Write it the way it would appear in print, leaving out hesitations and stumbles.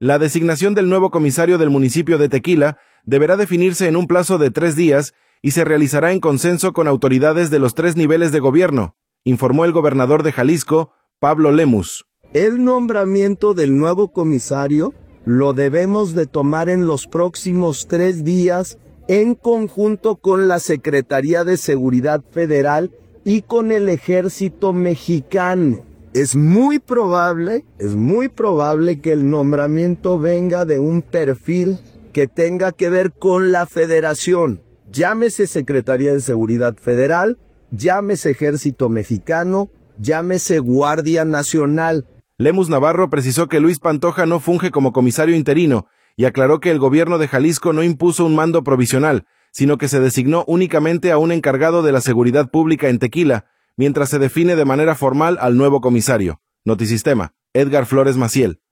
La designación del nuevo comisario del municipio de Tequila deberá definirse en un plazo de 3 días y se realizará en consenso con autoridades de los 3 niveles de gobierno, informó el gobernador de Jalisco, Pablo Lemus. El nombramiento del nuevo comisario lo debemos de tomar en los próximos 3 días en conjunto con la Secretaría de Seguridad Federal y con el Ejército Mexicano. Es muy probable que el nombramiento venga de un perfil que tenga que ver con la Federación. Llámese Secretaría de Seguridad Federal, llámese Ejército Mexicano, llámese Guardia Nacional. Lemus Navarro precisó que Luis Pantoja no funge como comisario interino y aclaró que el gobierno de Jalisco no impuso un mando provisional, sino que se designó únicamente a un encargado de la seguridad pública en Tequila, mientras se define de manera formal al nuevo comisario. Notisistema, Edgar Flores Maciel.